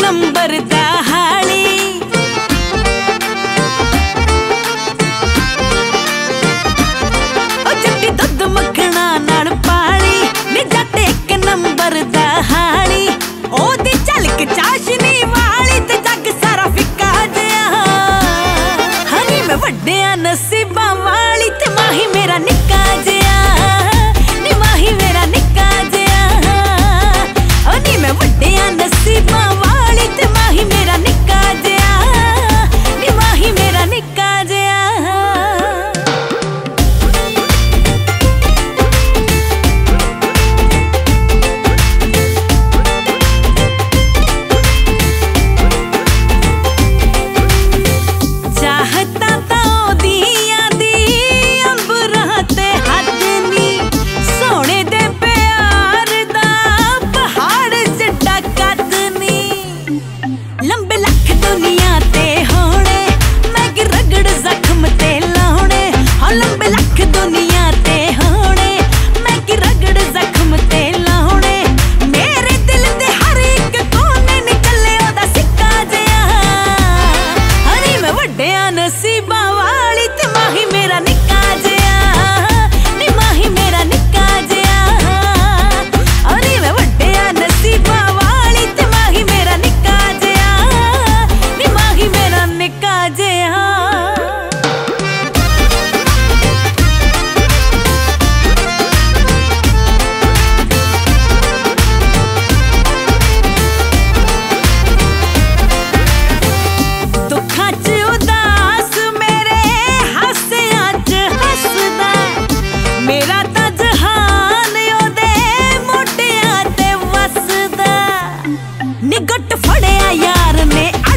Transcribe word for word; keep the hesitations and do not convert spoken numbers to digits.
number दा हाली ओ जट्टी दुध मक्खना नाल पाली नी जट एक नंबर दा हाली ओदी झलक चाशनी वाली ते जग सारा फिक्का जिहा हनी मैं वड्डिया नसीबां वाली ते माही मेरा निक्का जिहा नी माही मेरा निक्का जिहा ओ नी मैं वड्डिया नसीबां वाली ते माही मेरा निक्का जिहा नी माही मेरा निक्का जिहा लंबे लख दुनिया ते होने मैं कि रगड़ जख्म ते लाने हाँ लंबे लख दुनिया ते होने मैं कि रगड़ जख्म ते लाने मेरे दिल दे हर एक कोने निकले ओदा सिक्का जिहा हनी मैं वड्डिया नसीबां वाली ते माही मेरा निक्का जिहा नी माही मेरा निक्का जिहा हनी मैं वड्डिया नसीबां वाली ते माही मेरा निक्का निक्का जिहा दुखां च उदास मेरे हासियां च हसदा मेरा तां जहान ओदे मोटियां ते वसदा नी गुट फड़िया यार ने